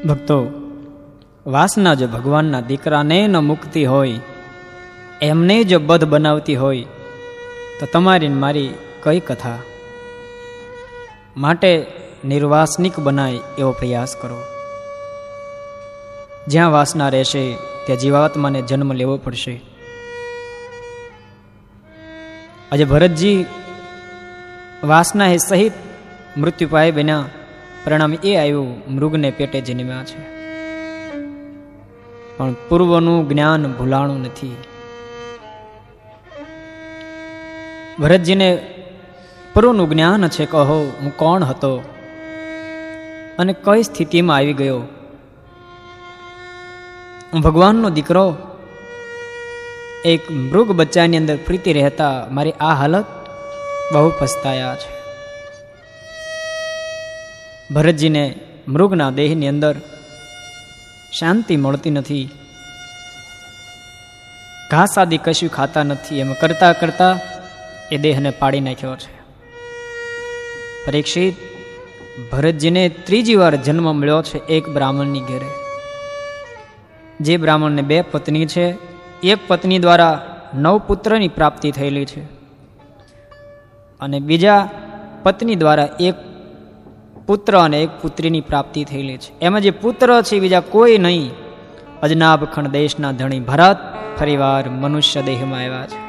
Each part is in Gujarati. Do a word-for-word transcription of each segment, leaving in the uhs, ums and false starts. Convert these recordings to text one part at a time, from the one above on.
ભક્તો, વાસના જો ભગવાનના દીકરાને ન મુક્તિ હોય, એમને જો બધ બનાવતી હોય, તો તમારી મારી કઈ કથા. માટે નિર્વાસનિક બનાય એવો પ્રયાસ કરો. જ્યાં વાસના રહેશે ત્યાં જીવાત્માને જન્મ લેવો પડશે. આજે ભરતજી વાસના હે સહિત મૃત્યુ પાય બન્યા. પરિણામ એ આવ્યું મૃગને પેટે જન્મ્યા છે. પણ પૂર્વનું જ્ઞાન ભૂલાણું નથી. ભરતજીને પૂર્વનું જ્ઞાન છે. કહો હું કોણ હતો અને કઈ સ્થિતિમાં આવી ગયો. હું ભગવાનનો દીકરો, એક મૃગ બચ્ચાની અંદર પ્રીતિ રહેતા મારી આ હાલત બહુ પસ્તાયા છે. ભરતજીને મૃગના દેહની અંદર શાંતિ મળતી નથી. ઘાસ આદિ કશું ખાતા નથી. એમ કરતા કરતા એ દેહને પાડી નાખ્યો છે. પરીક્ષિત, ભરતજીને ત્રીજી વાર જન્મ મળ્યો છે એક બ્રાહ્મણની ઘેરે. જે બ્રાહ્મણને બે પત્ની છે. એક પત્ની દ્વારા નવ પુત્રની પ્રાપ્તિ થયેલી છે અને બીજા પત્ની દ્વારા એક પુત્ર અને એક પુત્રીની પ્રાપ્તિ થયેલી છે. એમાં જે પુત્ર છે બીજા કોઈ નહીં, અજનાબ ખંડ દેશના ધણી ભરત ફરીવાર મનુષ્ય દેહમાં આવ્યા છે.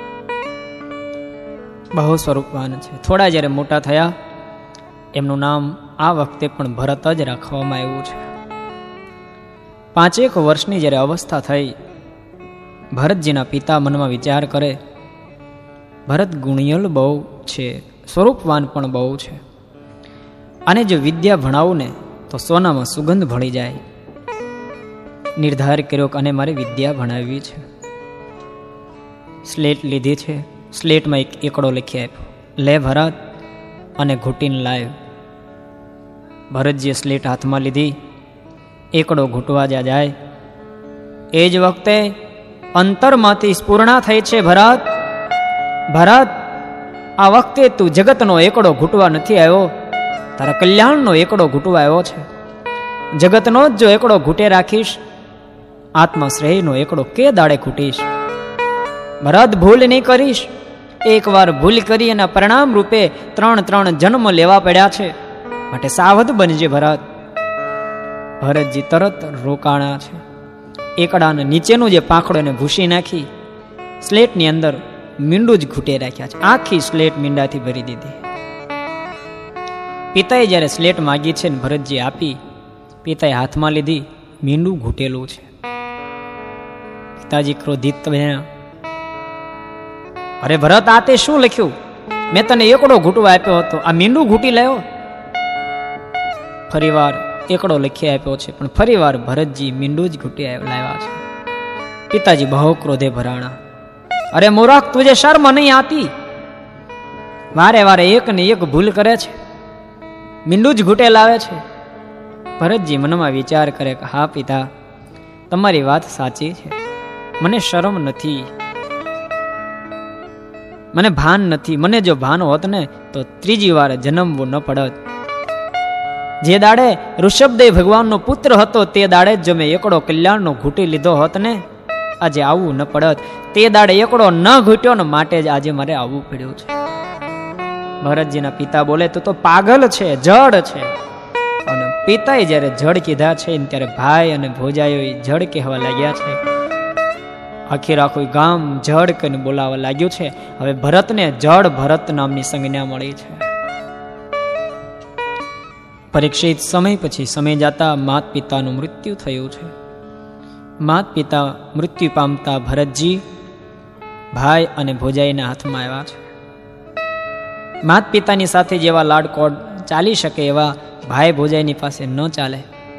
બહુ સ્વરૂપવાન છે. થોડા જ્યારે મોટા થયા, એમનું નામ આ વખતે પણ ભરત જ રાખવામાં આવ્યું છે. પાંચેક વર્ષની જ્યારે અવસ્થા થઈ, ભરતજીના પિતા મનમાં વિચાર કરે, ભરત ગુણિયલ બહુ છે, સ્વરૂપવાન પણ બહુ છે, અને જો વિદ્યા ભણાવું ને તો સોનામાં સુગંધ ભળી જાય. નિર્ધાર કર્યો કે અને મારે વિદ્યા ભણાવવી છે. સ્લેટ લીધી છે. સ્લેટમાં એક એકડો લખી આપ્યો, લે ભરત, અને ઘૂંટીને લાવ. ભરતજીએ સ્લેટ હાથમાં લીધી. એકડો ઘૂંટવા જ્યાં જાય એ જ વખતે અંતરમાંથી સ્ફુરણા થઈ છે, ભરત ભરત આ વખતે તું જગતનો એકડો ઘૂંટવા નથી આવ્યો, તારા કલ્યાણનો એકડો ઘૂંટવા આવ્યો છે. જગતનો જ જો એકડો ઘૂંટે રાખીશ, આત્મા શ્રેયનો એકડો કે દાડે ઘૂંટીશ. ભરત ભૂલ નહીં કરીશ. એક વાર ભૂલ કરી એના પરિણામ રૂપે ત્રણ ત્રણ જન્મ લેવા પડ્યા છે. માટે સાવધ બનજે ભરત. ભરતજી તરત રોકાણા છે. એકડાને નીચેનું જે પાંખડો એને ભૂસી નાખી, સ્લેટની અંદર મીંડું જ ઘૂંટે રાખ્યા છે. આખી સ્લેટ મીંડાથી ભરી દીધી. પિતાએ જ્યારે સ્લેટ માગી છે ને ભરતજી આપી, પિતાએ હાથમાં લીધી, મીંડું ઘૂંટેલું છે. પિતાજી ક્રોધિત બન્યા. અરે ભરત, આ તે શું લખ્યું? મેં તને એકડો ઘૂંટવા આપ્યો હતો, આ મીંડું ઘૂંટી લાવ્યો. ફરીવાર એકડો લખી આપ્યો છે, પણ ફરીવાર ભરતજી મીંડું જ ઘૂંટી લાવ્યા છે. પિતાજી બહુ ક્રોધે ભરાણા. અરે મૂર્ખ, તુજે શર્મ નહીં આતી? વારે વારે એક ને એક ભૂલ કરે છે, મીંડું જ ઘૂંટે લાવે છે. ભરતજી મનમાં વિચાર કરે કે હા પિતા, તમારી વાત સાચી છે. મને શરમ નથી, મને ભાન નથી. મને જો ભાન હોત ને તો ત્રીજી વાર જન્મવું ન પડત. જે દાડે ઋષભદેવ ભગવાનનો પુત્ર હતો તે દાડે જ જો મેં એકડો કલ્યાણનો ઘૂંટી લીધો હોત ને, આજે આવવું ન પડત. તે દાડે એકડો ન ઘૂંટ્યો ને, માટે જ આજે મારે આવવું પડ્યું છે. ભરતજીના પિતા બોલે, તો તો પાગલ છે, જડ છે. અને પિતાએ જ્યારે જડ કીધા છે ત્યારે ભાઈ અને ભોજાઈઓ જડ કહેવા લાગ્યા છે. આખી આખું ગામ જડ કરીને બોલાવા લાગ્યું છે. હવે ભરતને જડ ભરત નામની સંજ્ઞા મળી છે. પરીક્ષિત, સમય પછી સમય જતા માત પિતાનું મૃત્યુ થયું છે. માત પિતા મૃત્યુ પામતા ભરતજી ભાઈ અને ભોજાઈના હાથમાં આવ્યા છે. માત પિતાની સાથે જેવા લાડકોડ ચાલી શકે એવા ભાઈ ભોજાઈની પાસે ન ચાલે.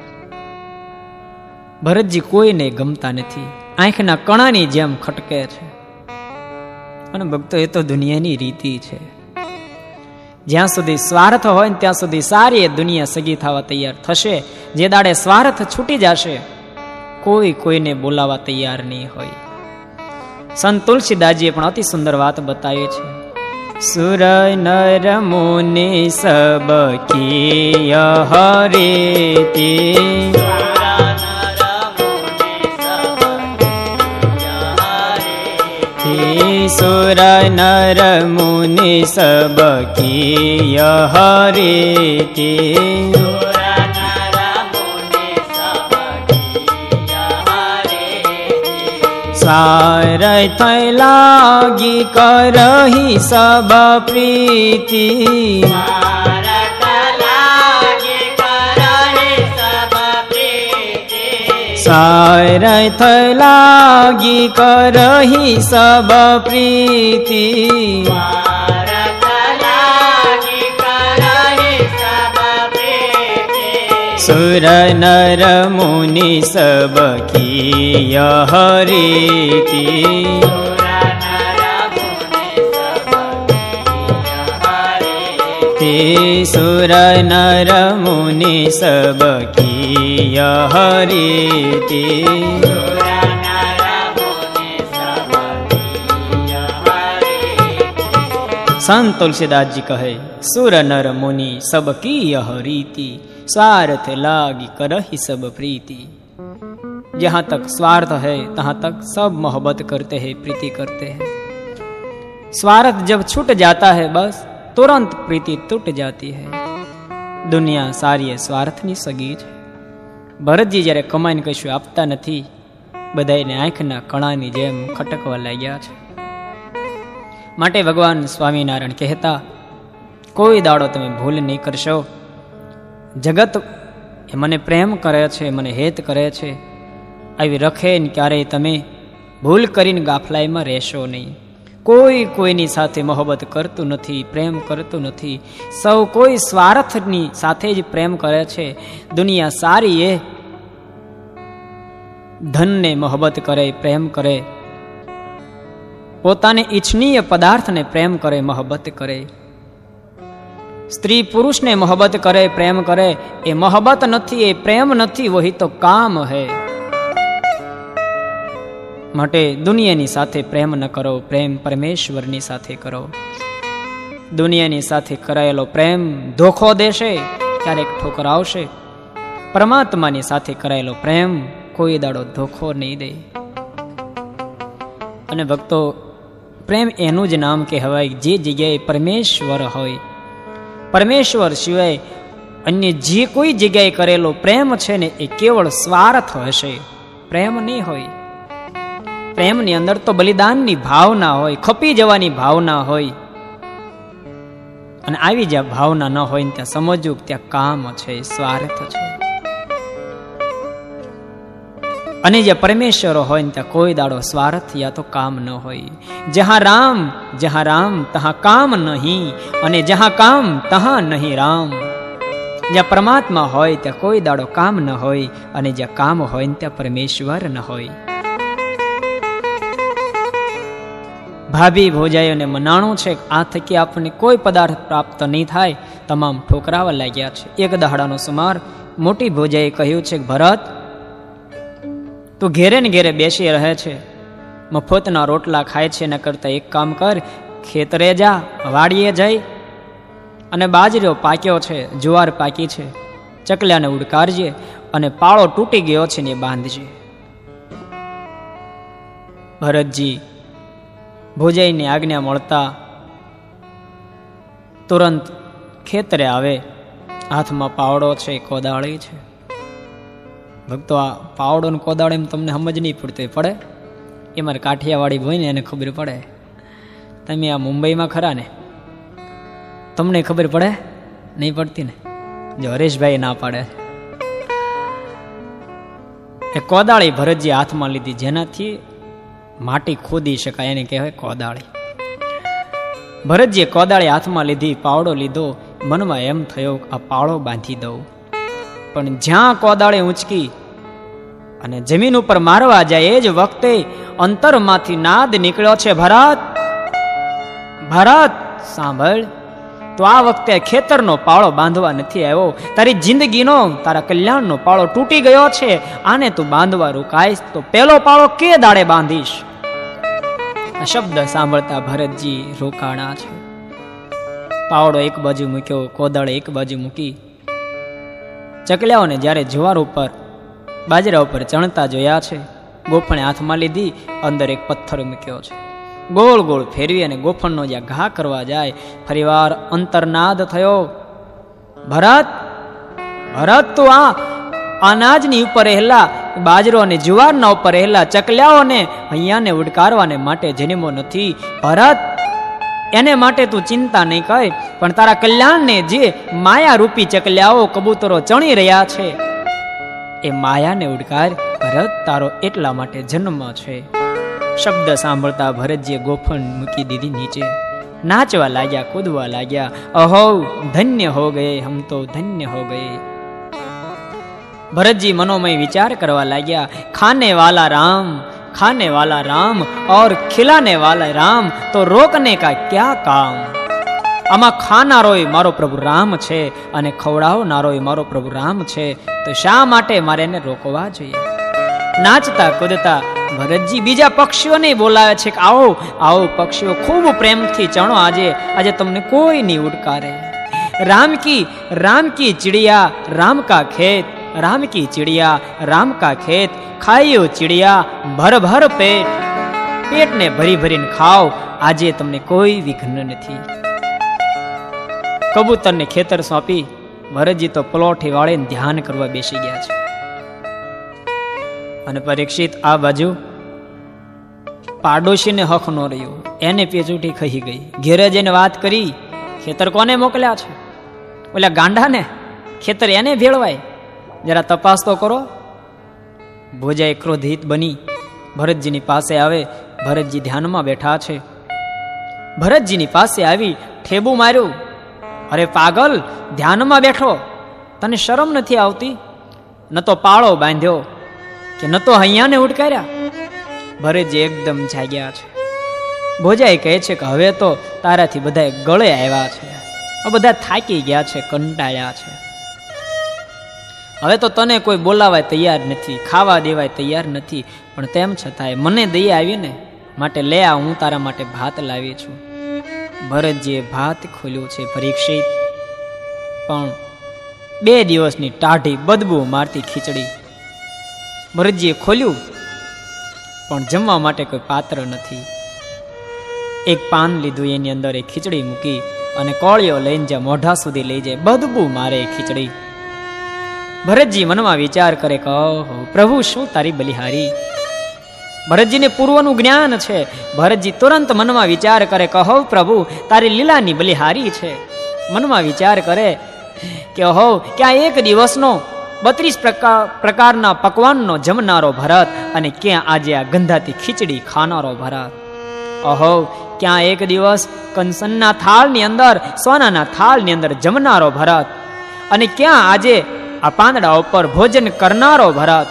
ભરતજી કોઈને ગમતા નથી, આંખના કણાની જેમ ખટકે છે. અને ભક્તો, એ તો દુનિયાની રીતિ છે. જ્યાં સુધી સ્વાર્થ હોય ને ત્યાં સુધી સારી એ દુનિયા સગી થવા તૈયાર થશે. જે દાડે સ્વાર્થ છૂટી જશે, કોઈ કોઈને બોલાવા તૈયાર નહીં હોય. સંત તુલસીદાસજીએ પણ અતિ સુંદર વાત બતાવી છે. सुर नर मुनि सब किय हरिति सुर नर मुनि सब किय हरिति सारथ लागी करही सब प्रीति सारथ लागी करही सब प्रीति सुर नर मुनि सब किय हरिति सुर नर मुनि सब किय हरिति संत तुलसीदास जी कहे सुर नर मुनि सब किय हरिति स्वार्थ लागी करही सब प्रीति। जहाँ तक स्वार्थ है तहाँ तक सब मोहब्बत करते हैं, प्रीति करते हैं। स्वार्थ जब छूट जाता है बस तुरंत प्रीति टूट जाती है। दुनिया सारी स्वार्थनी सगी है। ભરતજી જ્યારે કમાઈને કશું આપતા નથી, બધાને આંખના કણાની જેમ ખટકવા લાગ્યા છે. માટે ભગવાન સ્વામિનારાયણ કહેતા, કોઈ દાડો તમે ભૂલ નહીં કરશો. જગત એ મને પ્રેમ કરે છે, મને હેત કરે છે, આવી રખે ને ક્યારેય તમે ભૂલ કરીને ગાફલાઈમાં રહેશો નહીં. કોઈ કોઈની સાથે મોહબ્બત કરતું નથી, પ્રેમ કરતું નથી. સૌ કોઈ સ્વાર્થની સાથે જ પ્રેમ કરે છે. દુનિયા સારી એ ધનને મોહબ્બત કરે, પ્રેમ કરે, પોતાને ઈચ્છનીય પદાર્થને પ્રેમ કરે, મોહબ્બત કરે. સ્ત્રી પુરુષને મોહબ્બત કરે, પ્રેમ કરે, એ મોહબ્બત નથી, એ પ્રેમ નથી, વહી તો કામ હૈ. માટે દુનિયાની સાથે પ્રેમ ન કરો, પ્રેમ પરમેશ્વરની સાથે કરો. દુનિયાની સાથે કરાયેલો પ્રેમ ધોખો દેશે, ક્યારેક ઠોકર આવશે. પરમાત્માની સાથે કરાયેલો પ્રેમ કોઈ દાડો ધોખો નહીં દે. અને ભક્તો, પ્રેમ એનું જ નામ કહેવાય જે જગ્યાએ પરમેશ્વર હોય. પરમેશ્વર સિવાય અન્ય જે કોઈ જગ્યાએ કરેલો પ્રેમ છે ને એ કેવળ સ્વાર્થ હશે, પ્રેમ નહીં હોય. પ્રેમની અંદર તો બલિદાનની ભાવના હોય, ખપી જવાની ભાવના હોય. અને આવી જ્યાં ભાવના ન હોય ત્યાં સમજવું ત્યાં કામ છે, સ્વાર્થ છે. અને જ્યાં પરમેશ્વર હોય ને ત્યાં કોઈ દાડો સ્વાર્થ યા તો કામ ન હોય. જહાં રામ જહાં રામ તહાં કામ નહીં, અને જહાં કામ તહાં નહીં રામ. જ્યાં પરમાત્મા હોય ત્યાં કોઈ દાડો કામ ન હોય, અને જ્યાં કામ હોય ને ત્યાં પરમેશ્વર ન હોય. ભાભી ભોજાઈઓને મનાણું છે આ થકી આપણને કોઈ પદાર્થ પ્રાપ્ત નહીં થાય, તમામ ઠોકરાવા લાગ્યા છે. એક દહાડાનો સુમાર મોટી ભોજાઈએ કહ્યું છે, ભરત તું ઘેરે ને ઘેરે બેસી રહે છે, મફતના રોટલા ખાય છે, એના કરતા એક કામ કર, ખેતરે જા, વાડીએ જઈ અને બાજરીઓ પાક્યો છે, જુવાર પાકી છે, ચકલાને ઉડકારજે અને પાળો તૂટી ગયો છે ને એ બાંધજે. ભરતજી ભોજાઈની આજ્ઞા મળતા તુરંત ખેતરે આવે. હાથમાં પાવડો છે, કોદાળી છે. ભક્તો, આ પાવડો ને કોદાળી તમને સમજ નહીં પડતી પડે, એ મારે કાઠિયાવાડી હોય ને એને ખબર પડે. તમે આ મુંબઈમાં ખરા ને, તમને ખબર પડે નહીં પડતી ને? જો હરેશભાઈ ના પાડે. એ કોદાળી ભરતજી હાથમાં લીધી, જેનાથી માટી ખોદી શકાય, એને કહેવાય કોદાળી. ભરતજીએ કોદાળી હાથમાં લીધી, પાવડો લીધો. મનમાં એમ થયો આ પાળો બાંધી દઉં. પણ જ્યાં કોદાળી ઊંચકી અને જમીન ઉપર મારવા જાય એ જ વખતે અંતરમાંથી નાદ નીકળ્યો છે, ભરત ભરત સાંભળ, તો આ વખતે ખેતરનો પાળો બાંધવા નથી આવ્યો. તારી જિંદગીનો, તારા કલ્યાણનો પાળો તૂટી ગયો છે. આને તું બાંધવા રોકાઈશ તો પેલો પાળો કે દાડે બાંધીશ. આ શબ્દ સાંભળતા ભરતજી રોકાણા છે. પાવડો એક બાજુ મૂક્યો, કોદાળ એક બાજુ મૂકી. ચકલિયાઓને જ્યારે જુવાર ઉપર બાજરા ઉપર ચણતા જોયા છે, ગોફણે હાથમાં લીધી, અંદર એક પથ્થર મૂક્યો છે. ગોળ ગોળ ફેરવી અને ગોફણનો જ્યાં ઘા કરવા જાય, ફરીવાર અંતરનાદ થયો. ભરત ભરત તું આ અનાજની ઉપર રહેલા, બાજરો અને જુવારના ઉપર રહેલા ચકલિયાઓને અહીંયાને ઉડકારવાને માટે જન્મો નથી. ભરત, એને માટે તું ચિંતા નહીં કર, પણ તારા કલ્યાણને જે માયા રૂપી ચકલિયાઓ કબૂતરો ચણી રહ્યા છે, એ માયાને ઉડકાર. ભરત, તારો એટલા માટે જન્મ છે. શબ્દ સાંભળતા ભરતજીએ ગોફણ મૂકી દીધી નીચે. નાચવા લાગ્યા, કૂદવા લાગ્યા. અહો ધન્ય હો ગયે, હમ તો ધન્ય હો ગયે. ભરતજી મનોમય વિચાર કરવા લાગ્યા. ખાને વાલા રામ, खाने वाला राम और खिलाने वाला राम, तो रोकने का क्या काम. आमा खानारोय मारो प्रभु राम छे अने खवડાવનારોય मारो प्रभु राम छे, तो शा माटे मारे ने रोकवा जोईए. नाचता कूदता भरतजी बीजा पक्षीओने बोलावे छे के आओ आओ पक्षीओ, खूब प्रेमथी चणो, आजे आजे तमने कोई नहीं उडकारे. राम की राम की चिड़िया राम का खेत, राम की चिड़िया राम का खेत, खाइयो चिड़िया भर भर पेट, पेट ने भरी भरीने खाओ, आजे तमने कोई विघ्न नहीं. कबूतर ने खेतर सौंपी. भरतजी तो पलोठी वाळे ध्यान करवा बेसी गया छे. अने परीक्षित आ बाजू पाडोशी ने हक न रह्यो, एने पेचूटी खही गई. घेरे जईने वात करी, खेतर कोने मोकल्या छे? ओला गांडा ने खेतर एने भेळवाय, जरा तपास तो करो. भोजाए क्रोधित बनी भरतजीनी पासे आवे. भरतजी ध्यानमा बैठा छे. भरतजीनी पासे आवी ठेबू मार्યું. अरे पागल, ध्यानमा बैठो, तने शरम नहीं आवती? न तो पाळो बांध्यो के न तो हૈયાને ઉડકાર્યા. ભરતજી एकदम जाग्या छे. ભોજાએ કહે છે કે હવે તો તારાથી બધાય ગળે આવ્યા છે, બધા થાકી ગયા છે, કંટાળ્યા છે. હવે તો તને કોઈ બોલાવાય તૈયાર નથી, ખાવા દેવાય તૈયાર નથી, પણ તેમ છતાંય મને દયા આવી ને, માટે લે આ, હું તારા માટે ભાત લાવી છું. ભરતજીએ ભાત ખોલ્યું છે પરીક્ષિત, પણ બે દિવસની ટાઢી બદબુ મારતી ખીચડી. ભરતજીએ ખોલ્યું પણ જમવા માટે કોઈ પાત્ર નથી. એક પાન લીધું, એની અંદર એક ખીચડી મૂકી અને કોળીઓ લઈને જ્યાં મોઢા સુધી લઈ જાય, બદબુ મારે ખીચડી. ભરતજી મનમાં વિચાર કરે કે ઓહો પ્રભુ, શું તારી બલિહારી. ભરતજીને પૂર્વનું જ્ઞાન છે. ભરતજી તુરંત મનમાં વિચાર કરે કે હો પ્રભુ, તારી લીલાની બલિહારી છે. મનમાં વિચાર કરે કે હો ક્યાં એક દિવસનો બત્રીસ પ્રકારના પકવાનનો જમનારો ભરત, અને ક્યાં આજે આ ગંધાતી ખીચડી ખાનારો ભરત. અહો ક્યાં એક દિવસ કંસનના થાળની અંદર, સોનાના થાળની અંદર જમનારો ભરત, અને ક્યાં આજે આ પાંદડા ઉપર ભોજન કરનારો ભરત.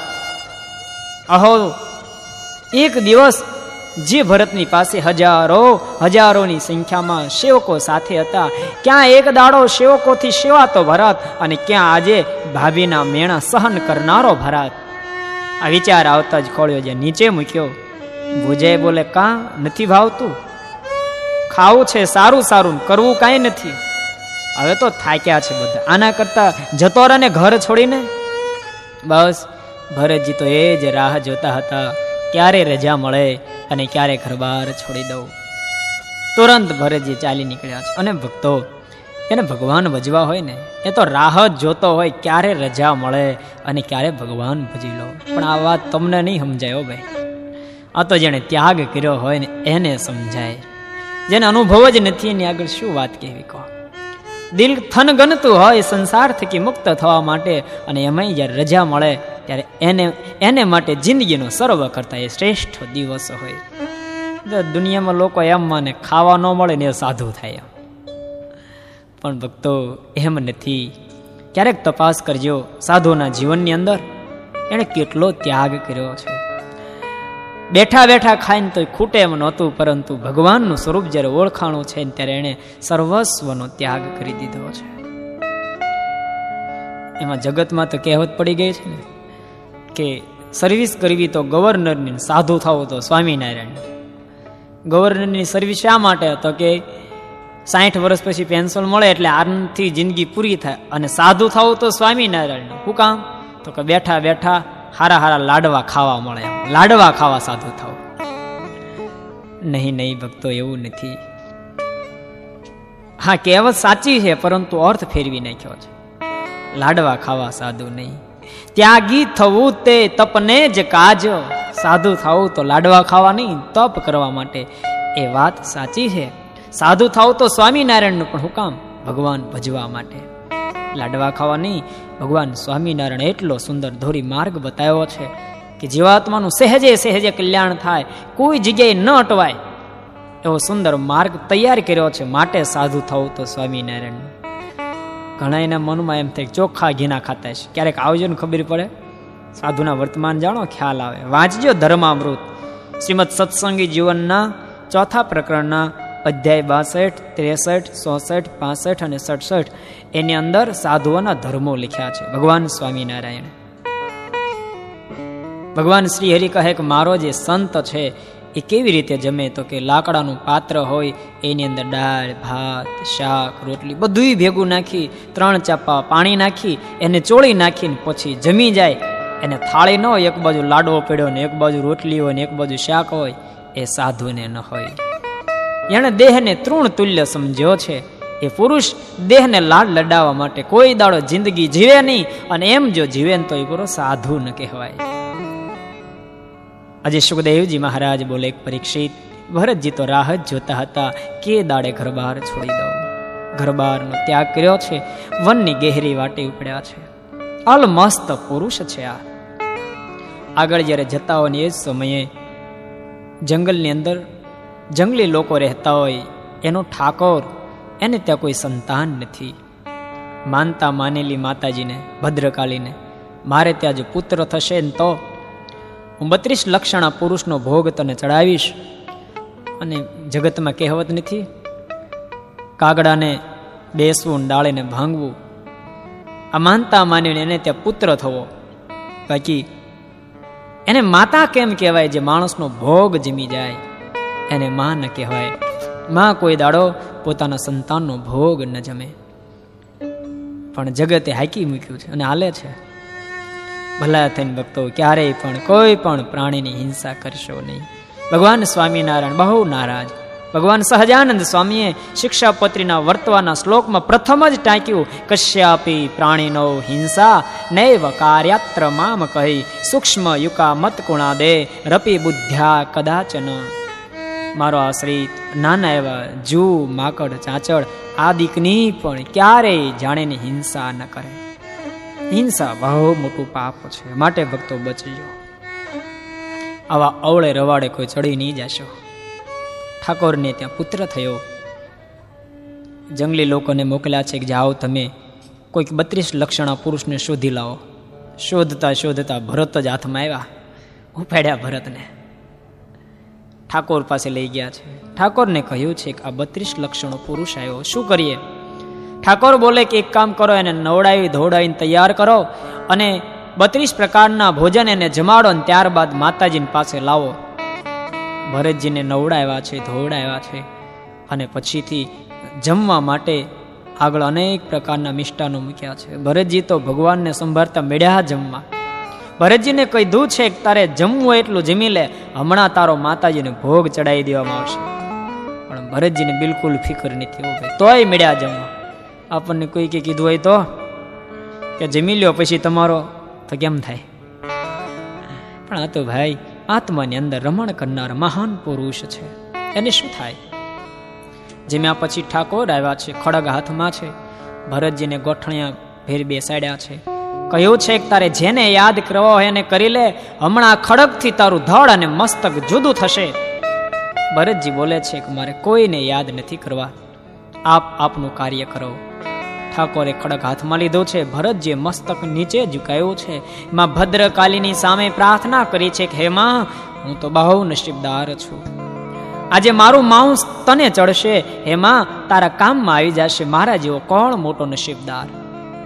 અહો એક દિવસ જે ભરતની પાસે હજારો હજારોની સંખ્યામાં સેવકો સાથે હતા, ક્યાં એક દાડો સેવકોથી સેવાતો ભરત, અને ક્યાં આજે ભાભીના મેણા સહન કરનારો ભરત. આ વિચાર આવતા જ કોળિયો જે નીચે મૂક્યો. ભોજાએ બોલે, કાં નથી ભાવતું? ખાવું છે સારું સારું, કરવું કાંઈ નથી. હવે તો થાક્યા છે બધા, આના કરતા જતો રહે ને ઘર છોડીને. બસ ભરતજી તો એ જ રાહ જોતા હતા, ક્યારે રજા મળે અને ક્યારે ઘરબાર છોડી દઉં. તુરંત ભરતજી ચાલી નીકળ્યા છે. અને ભક્તો, એને ભગવાન ભજવા હોય ને, એ તો રાહ જ જોતો હોય ક્યારે રજા મળે અને ક્યારે ભગવાન ભજી લો. પણ આ વાત તમને નહીં સમજાય હો ભાઈ. આ તો જેને ત્યાગ કર્યો હોય ને એને સમજાય. જેને અનુભવ જ નથી એની આગળ શું વાત કહેવી કહો. દિલ થન ગણતું હોય સંસાર થકી મુક્ત થવા માટે, અને એમાંય જ્યારે રજા મળે ત્યારે એને એને માટે જિંદગીનો સર્વ કરતા એ શ્રેષ્ઠ દિવસ હોય. દુનિયામાં લોકો એમ માને ખાવા ન મળે ને એ સાધુ થાય, પણ ભક્તો એમ નથી. ક્યારેક તપાસ કરજો સાધુના જીવનની અંદર એણે કેટલો ત્યાગ કર્યો છે. બેઠા બેઠા ખાઈને તો ખૂટે એમ નહોતું, પરંતુ ભગવાનનું સ્વરૂપ જ્યારે ઓળખાણું છે ત્યારે એણે સર્વસ્વનો ત્યાગ કરી દીધો છે. એમાં જગતમાં તો કહેવત પડી ગઈ છે ને કે સર્વિસ કરવી તો ગવર્નરની, સાધુ થવું તો સ્વામિનારાયણ. ગવર્નરની સર્વિસ શા માટે? તો કે સાઠ વર્ષ પછી પેન્શન મળે એટલે આનંદથી જિંદગી પૂરી થાય. અને સાધુ થવું તો સ્વામિનારાયણ. શું કામ? તો કે બેઠા બેઠા હારા હારા લાડવા ખાવા મળે. લાડવા ખાવા સાધુ થવું. નહીં નહીં ભક્તો, એવું નથી. હા, કહેવત સાચી છે, પરંતુ અર્થ ફેરવી નાખ્યો છે. લાડવા ખાવા સાધુ નહીં. ત્યાગી થવું તે તપને જ કાજ. સાધુ થવું તો લાડવા ખાવા નહીં, તપ કરવા માટે. એ વાત સાચી છે. સાધુ થવું તો સ્વામિનારાયણનું, પણ હું કામ? ભગવાન ભજવા માટે. લાડવા ખાવા નહીં, ભગવાન સ્વામિનારાયણ એટલો સુંદર ધોરી માર્ગ બતાવ્યો છે કે જીવાત્માનું સહેજે સહેજે કલ્યાણ થાય, કોઈ જગ્યાએ ન અટવાય એવો સુંદર માર્ગ તૈયાર કર્યો છે. માટે સાધુ થવું તો સ્વામિનારાયણ. ઘણા એના મનમાં એમ થાય ચોખ્ખા ઘીના ખાતા છે. ક્યારેક આવજો ને ખબર પડે. સાધુના વર્તમાન જાણો, ખ્યાલ આવે. વાંચજો ધર્મામૃત, શ્રીમદ સત્સંગી જીવનના ચોથા પ્રકરણના અધ્યાય બાસઠ, ત્રેસઠ, ચોસઠ, પાસઠ અને સડસઠ. એની અંદર સાધુઓના ધર્મો લખ્યા છે ભગવાન સ્વામિનારાયણ. ભગવાન શ્રી હરિ કહે કે મારો જે સંત છે એ કેવી રીતે જમે? તો કે લાકડાનું પાત્ર હોય, એની અંદર દાળ, ભાત, શાક, રોટલી બધું ભેગું નાખી, ત્રણ ચાપા પાણી નાખી, એને ચોળી નાખીને પછી જમી જાય. એને થાળી ન હોય, એક બાજુ લાડવો પડ્યો ને એક બાજુ રોટલી હોય ને એક બાજુ શાક હોય, એ સાધુને ન હોય. એણે દેહને તૃણ તુલ્ય સમજ્યો છે. એ પુરુષ દેહને લાડ લડાવવા માટે કોઈ દાડો જિંદગી જીવે નહીં, અને એમ જો જીવે ને તો એ પૂરો સાધુ ન કહેવાય. આજે સુખદેવજી મહારાજ બોલે, પરીક્ષિત, ભરતજી તો રાહ જ જોતા હતા કે દાડે ઘરબાર છોડી દઉં. ઘરબારનો ત્યાગ કર્યો છે, વનની ગહેરી વાટે ઉપડ્યા છે. અલમસ્ત પુરુષ છે આ. આગળ જયારે જતા હોય ને એ જ સમયે જંગલની અંદર જંગલી લોકો રહેતા હોય, એનો ઠાકોર, એને ત્યાં કોઈ સંતાન નથી. માનતા માનેલી માતાજીને, ભદ્રકાલીને, મારે ત્યાં જો પુત્ર થશે ને તો હું બત્રીસ લક્ષણા પુરુષનો ભોગ તને ચડાવીશ. અને જગતમાં કહેવત નથી, કાગડાને બેસવું, ડાળીને ભાંગવું. આ માનતા માનીને એને ત્યાં પુત્ર થવો. બાકી એને માતા કેમ કહેવાય? જે માણસનો ભોગ જમી જાય એને માં ન કહેવાય. માં કોઈ દાડો પોતાના સંતાનનો ભોગ ન જમે. પણ જગતે હાકી મૂક્યું છે અને હાલે છે. ભલા થઈને ભક્તો, ક્યારેય પણ કોઈ પણ પ્રાણીની હિંસા કરશો નહીં. ભગવાન સ્વામિનારાયણ બહુ નારાજ. ભગવાન સહજાનંદ સ્વામીએ શિક્ષાપત્રીના વર્તવાના શ્લોકમાં પ્રથમ જ ટાંક્યું, કશ્યાપી પ્રાણીનો હિંસા નૈવ કાર્યાત્ર મામ કહી સૂક્ષ્મ યુકા મત કુણાદે રપી બુદ્ધ્યા કદાચન. મારો આશ્રિત નાના એવા જૂ, માકડ, ચાંચડ આદિકની પણ ક્યારેય જાણીને હિંસા ન કરે. હિંસા બહુ મોટું પાપ છે. માટે ભક્તો બચજો. આવા અવળે રવાડે કોઈ ચડી નહીં જશો. ઠાકોરને ત્યાં પુત્ર થયો. જંગલી લોકોને મોકલ્યા છે કે જાઓ તમે કોઈક બત્રીસ લક્ષણા પુરુષને શોધી લાવો. શોધતા શોધતા ભરત જ હાથમાં આવ્યા. ઉપાડ્યા ભરતને, ઠાકોર પાસે લઈ ગયા છે. ઠાકોરને કહ્યું છે કે આ બત્રીસ લક્ષણો પુરુષ આવ્યો, શું કરીએ? ઠાકોર બોલે કે એક કામ કરો, એને નવડાવી ધોડાવીને તૈયાર કરો અને બત્રીસ પ્રકારના ભોજન એને જમાડો ને ત્યારબાદ માતાજીની પાસે લાવો. ભરતજીને નવડાવ્યા છે, ધોવડાવ્યા છે અને પછીથી જમવા માટે આગળ અનેક પ્રકારના મિષ્ટાનો મૂક્યા છે. ભરતજી તો ભગવાનને સંભાળતા મેળ્યા જમવા. ભરતજીને કીધું છે કે તારે જમવું એટલું જમી લે, હમણાં તારો માતાજીને ભોગ ચડાવી દેવામાં આવશે. પણ ભરતજીને બિલકુલ ફિકર નથી. તોય મેળ્યા જમવા. આપણને કોઈ કે કીધું હોય તો કે જમી લ્યો પછી તમારો, તો કેમ થાય? પણ આ તો ભાઈ આત્માની અંદર રમણ કરનાર મહાન પુરુષ છે, એને શું થાય? જમ્યા પછી ઠાકોર આવ્યા છે, ખડગ હાથમાં છે. ભરતજીને ગોઠણિયા ભેર બેસાડ્યા છે. કહ્યું છે કે તારે જેને યાદ કરવો હોય એને કરી લે, હમણાં ખડગથી તારું ધડ અને મસ્તક જુદું થશે. ભરતજી બોલે છે કે મારે કોઈને યાદ નથી કરવા, આપ આપનું કાર્ય કરો. ઠાકોરે ખડગ હાથમાં લીધો છે. ભરતજીએ મસ્તક નીચે ઝુકાયું છે. માં ભદ્રકાલીની સામે પ્રાર્થના કરી છે કે હે માં, હું તો બહુ નસીબદાર છું. આજે મારું માંસ તને ચડશે. હે માં, તારા કામમાં આવી જશે. મારા જેવો કોણ મોટો નસીબદાર?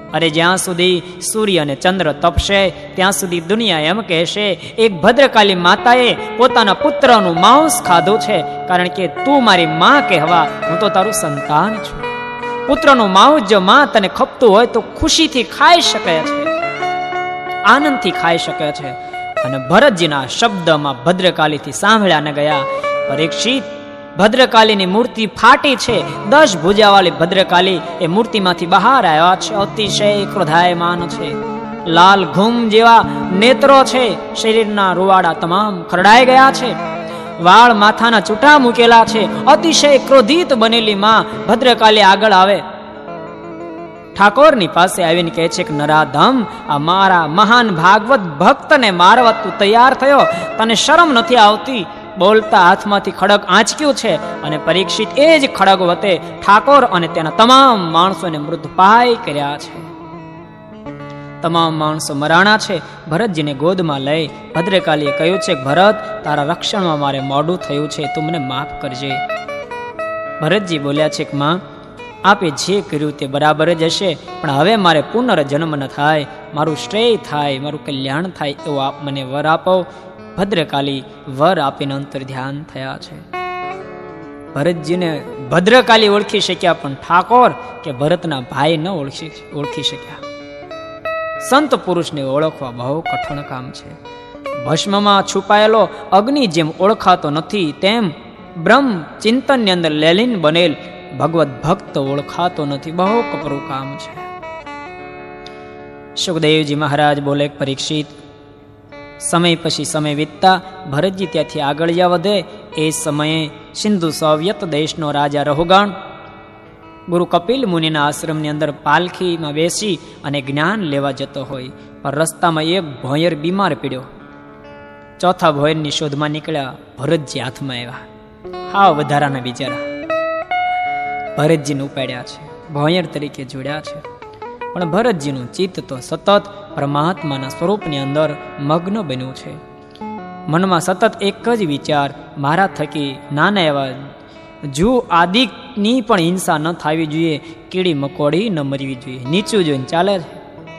અરે જ્યાં સુધી સૂર્ય અને ચંદ્ર તપશે ત્યાં સુધી દુનિયા એમ કહેશે એક ભદ્રકાલી માતાએ પોતાના પુત્રનું માંસ ખાધું છે, કારણ કે તું મારી માં કહેવા, હું તો તારું સંતાન છું. પુત્રનું માંસ જો માં તને ખપતું હોય તો ખુશીથી ખાઈ શકે છે, આનંદથી ખાઈ શકે છે. અને ભરતજીના શબ્દમાં ભદ્રકાલીથી સાંભળ્યા ન ગયા. પરીક્ષિત, ભદ્રકાલીની મૂર્તિ ફાટી છે. દસ ભુજાવાળી ભદ્રકાલી એ મૂર્તિમાંથી બહાર આવ્યા છે. અતિશય ક્રોધાયમાન છે. લાલ ઘૂમ જેવા નેત્રો છે. શરીરના રૂવાડા તમામ ખરડાઈ ગયા છે. વાળ માથાના ચૂંટા મૂકેલા છે. અતિશય ક્રોધિત બનેલી માં ભદ્રકાલી આગળ આવે, ઠાકોરની પાસે આવીને કહે છે કે નરાધમ, આ મારા મહાન ભાગવત ભક્તને મારવા તું તૈયાર થયો, તને શરમ નથી આવતી? બોલતા હાથમાંથી ખડગ આંચક્યું છે અને પરીક્ષિત એ જ ખડગ વતે ઠાકોર અને તેના તમામ માણસોને મૃતપાય કર્યા છે. તમામ માણસો મરાણા છે. ભરતજીને ગોદમાં લઈ ભદ્રકાલીએ કહ્યું છે, ભરત, તારા રક્ષણમાં મારે મોડું થયું છે, તું મને માફ કરજે. ભરતજી બોલ્યા છે કે માં, આપે જે કર્યું તે બરાબર જ હશે, પણ હવે મારે પુનર્જન્મ ન થાય, મારું શ્રેય થાય, મારું કલ્યાણ થાય એવો આપ મને વર આપો. ભદ્રકાલી વર આપીને અંતર ધ્યાન થયા છે. ભરતજીને ભદ્રકાલી ઓળખી શક્યા, પણ ઠાકોર કે ભરતના ભાઈ ન ઓળખી ઓળખી શક્યા. સંત પુરુષને ઓળખવા બહુ કઠણ કામ છે. ભસ્મમાં છુપાયેલો અગ્નિ જેમ ઓળખાતો નથી, તેમ બ્રહ્મ ચિંતનની અંદર લેલીન બનેલ ભગવત ભક્ત ઓળખાતો નથી. બહુ કપરું કામ છે. સુખદેવજી મહારાજ બોલે, પરીક્ષિત, સમય પછી સમય વીતતા ભરતજી ત્યાંથી આગળ જ્યાં વધે એ સમયે સિંધુ સોવિયત દેશનો રાજા રહુગણ ગુરુ કપિલ મુનિના આશ્રમની અંદર પાલખીમાં બેસી અને જ્ઞાન લેવા જતો હોય, પણ રસ્તામાં એક ભોંયર બીમાર પડ્યો. ચોથા ભોંયરની શોધમાં નીકળ્યા. ભરતજી હાથમાં આવ્યા. હા, વધારાના બિચારા ભરતજીને ઉપાડ્યા છે, ભોંયર તરીકે જોડ્યા છે. પણ ભરતજીનું ચિત્ત તો સતત પરમાત્માના સ્વરૂપની અંદર મગ્ન બન્યું છે. મનમાં સતત એક જ વિચાર, મારા થકી નાના એવા જુ આદિકની પણ હિંસા ન થવી જોઈએ, કીડી મકોડી ન મરવી જોઈએ. નીચું જોઈને ચાલે છે.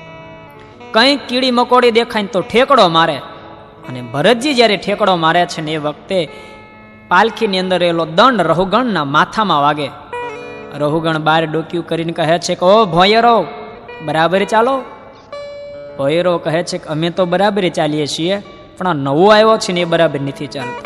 કંઈક કીડી મકોડી દેખાય તો ઠેકડો મારે. અને ભરતજી જ્યારે ઠેકડો મારે છે ને એ વખતે પાલખીની અંદર એલો દંડ રહુગણના માથામાં વાગે. રહુગણ બાર ડોક્યું કરીને કહે છે કે ઓ ભોંયરો, બરાબર ચાલો. ભોંયરો કહે છે કે અમે તો બરાબર ચાલીએ છીએ, પણ આ નવો આવ્યો છે ને એ બરાબર નથી ચાલતો.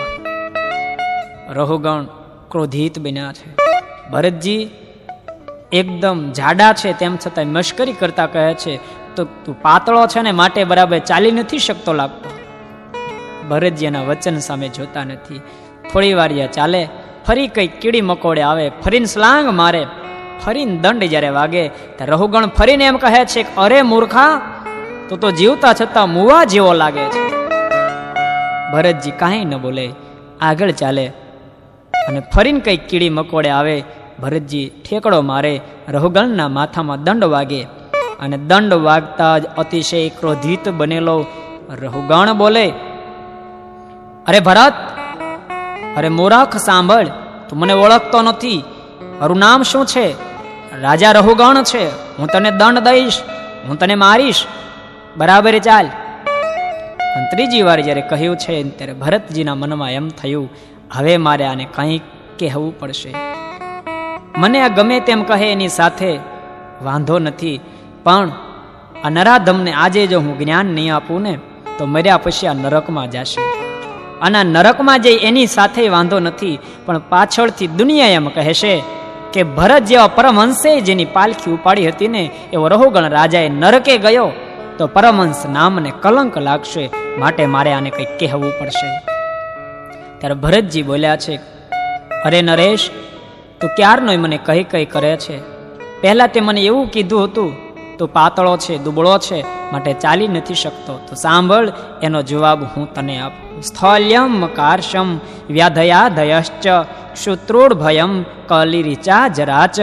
રહુગણ ક્રોધિત બન્યા છે. ભરતજી એકદમ જાડા છે, તેમ છતાં મશ્કરી કરતા કહે છે, તો તું પાતળો છે ને માટે બરાબર ચાલી નથી શકતો લાગતો. ભરતજી એના વચન સામે જોતા નથી. થોડી વાર ચાલે, ફરી કઈ કીડી મકોડે આવે, ફરીને સ્લાંગ મારે. ફરીને દંડ જ્યારે વાગે ત્યારે રહુગણ ફરીને એમ કહે છે, અરે મૂર્ખા, તો તો જીવતા છતાં મુવા જેવો લાગે છે. ભરતજી કાંઈ ન બોલે, આગળ ચાલે. અને ફરીને કઈ કીડી મકોડે આવે, ભરતજી ઠેકડો મારે, રહુગણના માથામાં દંડ વાગે. અને દંડ વાગતા જ અતિશય ક્રોધિત બનેલો રહુગણ બોલે, અરે ભરત, અરે મૂર્ખ, સાંભળ, તું મને ઓળખતો નથી. મારું નામ શું છે? રાજા રહુગણ છે. હું તને દંડ દઈશ, હું તને મારીશ, બરાબર ચાલ. ત્રીજી વાર જયારે કહ્યું છે ત્યારે ભરતજીના મનમાં એમ થયું, હવે મારે આને કંઈક કહેવું પડશે. મને આ ગમે તેમ કહે એની સાથે વાંધો નથી, પણ આ નરાધમને આજે જો હું જ્ઞાન નહીં આપું ને તો મર્યા પછી આ નરકમાં જશે. અને નરકમાં જઈ એની સાથે વાંધો નથી, પણ પાછળથી દુનિયા એમ કહેશે કે ભરત જેવા પરમહંસે જેની પાલખી ઉપાડી હતી ને એવો રહુગણ રાજાએ નરકે ગયો, તો પરમહંસ નામને કલંક લાગશે. માટે મારે આને કંઈક કહેવું પડશે. ત્યારે ભરતજી બોલ્યા છે, અરે નરેશ, તું ક્યારનો મને કહી કઈ કરે છે? પહેલા તે મને એવું કીધું હતું, તું પાતળો છે, દુબળો છે, માટે ચાલી નથી શકતો. તો સાંભળ, એનો જવાબ હું તને આપું. સ્થૌલ્યમ કાર્શમ વ્યાધયાધયશ્ચ શુત્રુડ ભયમ કલિરીચા જરાચ.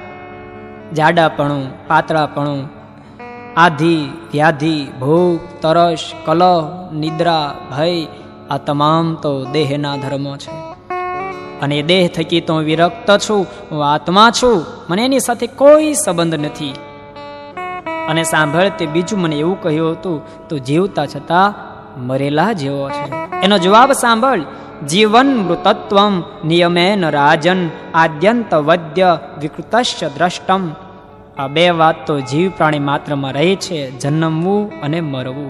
જાડાપણું, પાતળાપણું, આધિ, વ્યાધિ, ભૂખ, તરસ, કલહ, નિદ્રા, ભય, આ તમામ તો દેહના ધર્મો છે. અને એ દેહ થકી તો હું વિરક્ત છું, હું આત્મા છું, મને એની સાથે કોઈ સંબંધ નથી. અને સાંભળ, તે બીજું મને એવું કહ્યું હતું, તું જીવતા છતાં મરેલા જેવો છે. એનો જવાબ સાંભળ, જીવન મૃતત્વમ નિયમેન રાજન આદ્યંત વદ્ય વિકૃતશ્ચ દ્રષ્ટમ. આ બે વાત તો જીવ પ્રાણી માત્રમાં રહે છે, જન્મવું અને મરવું.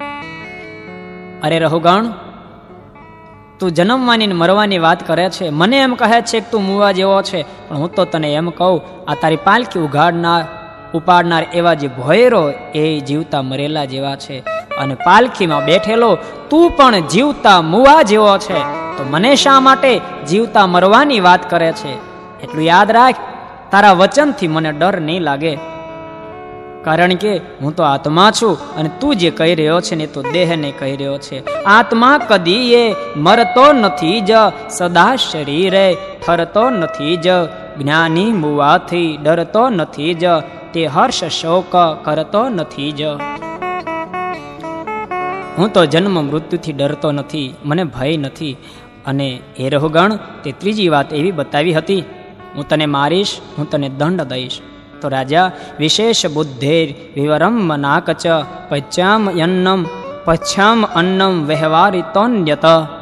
અરે રહુગણ, તું જન્મવાની મરવાની વાત કરે છે, મને એમ કહે છે કે તું મુવા જેવો છે, પણ હું તો તને એમ કહું, આ તારી પાલખી ઉઘાડનાર ઉપાડનાર એવા જે ભોયરો એ જીવતા મરેલા જેવા છે, અને પાલખીમાં બેઠેલો તું પણ જીવતા મુવા જેવો છે. તો મને શા માટે જીવતા મરવાની વાત કરે છે? એટલું યાદ રાખ, તારા વચનથી મને ડર નહીં લાગે, કારણ કે હું તો આત્મા છું, અને તું જે કહી રહ્યો છે ને તો દેહને કહી રહ્યો છે. આત્મા કદી એ મરતો નથી જ, સદા શરીરે ઠરતો નથી જ, જ્ઞાની મુવાથી ડરતો નથી જ, તે હર્ષ શોક કરતો નથી જ. હું તો જન્મ મૃત્યુથી ડરતો નથી, મને ભય નથી. અને એ રહુગણ, તે ત્રીજી વાત એવી બતાવી હતી, હું તને મારીશ, હું તને દંડ દઈશ. તો રાજા, વિશેષ બુદ્ધેર વિવરમ નાકચ પચ્યામ યન્નમ પચ્છામ અન્નમ વ્યવહારિતોન્યત.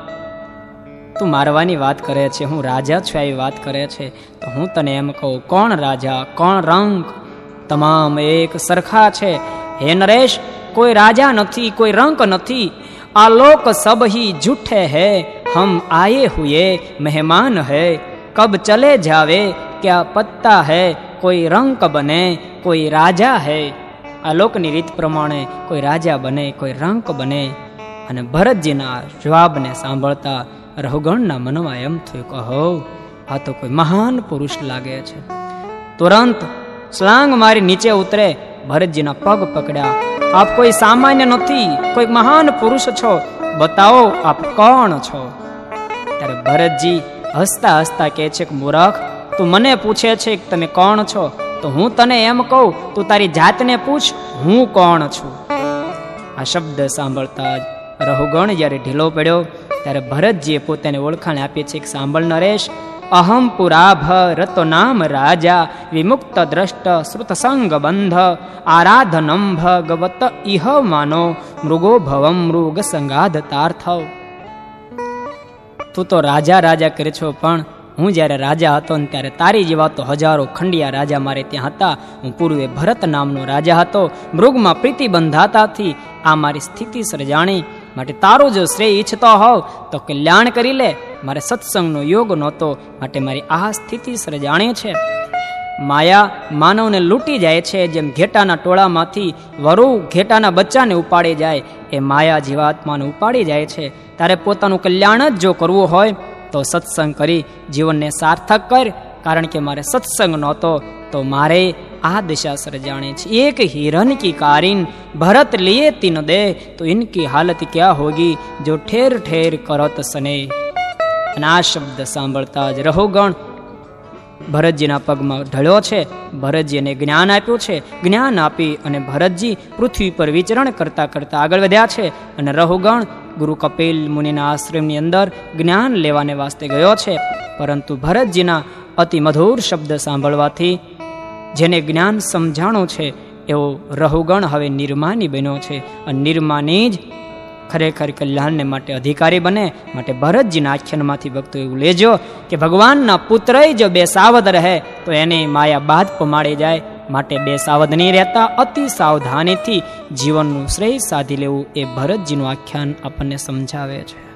તું મારવાની વાત કરે છે, હું રાજા છું એવી વાત કરે છે. તો હું તને એમ કહું, કોણ રાજા કોણ રંક? તમામ એક સરખા છે. હે નરેશ, કોઈ રાજા નથી, કોઈ રંક નથી. આ લોક સબ ही झूठे है, हम आए हुए मेहमान है. कब चले जावे क्या पत्ता है, કોઈ રંક બને કોઈ રાજા હે. આ લોકની રીત પ્રમાણે કોઈ રાજા બને કોઈ રંક બને. અને ભરતજીના જવાબને સાંભળતા રહુગણના મનમાં એમ થયું, કહો આ તો કોઈ મહાન પુરુષ લાગે છે. તુરંત સ્લાંગ મારી નીચે ઉતરે, ભરતજીના પગ પકડ્યા. આપ કોઈ સામાન્ય નથી, કોઈ મહાન પુરુષ છો, બતાવો આપ કોણ છો. ત્યારે ભરતજી હસતા હસતા કહે છે કે મૂર્ખ, તું મને પૂછે છે કે તમે કોણ છો, તો હું તને એમ કહું, તું તારી જાતને પૂછ, હું કોણ છું. આ શબ્દ સાંભળતા જ રહુગણ જ્યારે ઢીલો પડ્યો, ત્યારે ભરતજીએ પોતાની ઓળખાણ આપી છે કે સાંભળ નરેશ, અહમ પુરાભ રતો નામ રાજા, વિમુક્ત દ્રષ્ટ શ્રુતસંગ બંધ, આરાધનમ ભગવત ઇહ માનો, મૃગો ભવમ મૃગ સંગાધ તાર્થવ. તું તો રાજા રાજા કરે છો, પણ હું જ્યારે રાજા હતો ને ત્યારે તારી જેવા તો હજારો ખંડિયા રાજા મારે ત્યાં હતા. હું પૂર્વે ભરત નામનો રાજા હતો. મૃગમાં પ્રીતિ બંધાતાથી આ મારી સ્થિતિ સર્જાણી. માટે તારું જો શ્રેય ઈચ્છતો હોવ તો કલ્યાણ કરી લે. મારે સત્સંગનો યોગ નહોતો, માટે મારી આ સ્થિતિ સર્જાણી છે. માયા માનવને લૂંટી જાય છે, જેમ ઘેટાના ટોળામાંથી વરુ ઘેટાના બચ્ચાને ઉપાડી જાય, એ માયા જીવાત્માને ઉપાડી જાય છે. તારે પોતાનું કલ્યાણ જ જો કરવું હોય તો સત્સંગ કરી જીવનને સાર્થક કર. કારણ કે મારે સત્સંગ નહોતો તો મારે આ દશા સર્જાણી છે. એક હિરન કી કારીન ભરત લીએ તીન દે, તો ઇનકી હાલત ક્યાં હોગી જો ઠેર ઠેર કરત સને. અને આ શબ્દ સાંભળતા જ રહુગણ ભરતજીના પગમાં ઢળ્યો છે. ભરતજીને જ્ઞાન આપ્યું છે. જ્ઞાન આપી અને ભરતજી પૃથ્વી પર વિચરણ કરતા કરતા આગળ વધ્યા છે. અને રહુગણ ગુરુ કપિલ મુનિના આશ્રમની અંદર જ્ઞાન લેવાને વાસ્તે ગયો છે. પરંતુ ભરતજીના અતિ મધુર શબ્દ સાંભળવાથી જેને જ્ઞાન સમજાણું છે એવો રહુગણ હવે નિર્માની બન્યો છે. અને નિર્માની જ ખરેખર કલ્યાણને માટે અધિકારી બને. માટે ભરતજીના આખ્યાનમાંથી ભક્તો એવું લેજો કે ભગવાનના પુત્ર જો બે સાવધ રહે તો એને માયા બાદ પમાડી જાય. માટે બે સાવધ નહીં રહેતા, અતિ સાવધાનીથી જીવનનું શ્રેય સાધી લેવું, એ ભરતજીનું આખ્યાન આપણને સમજાવે છે.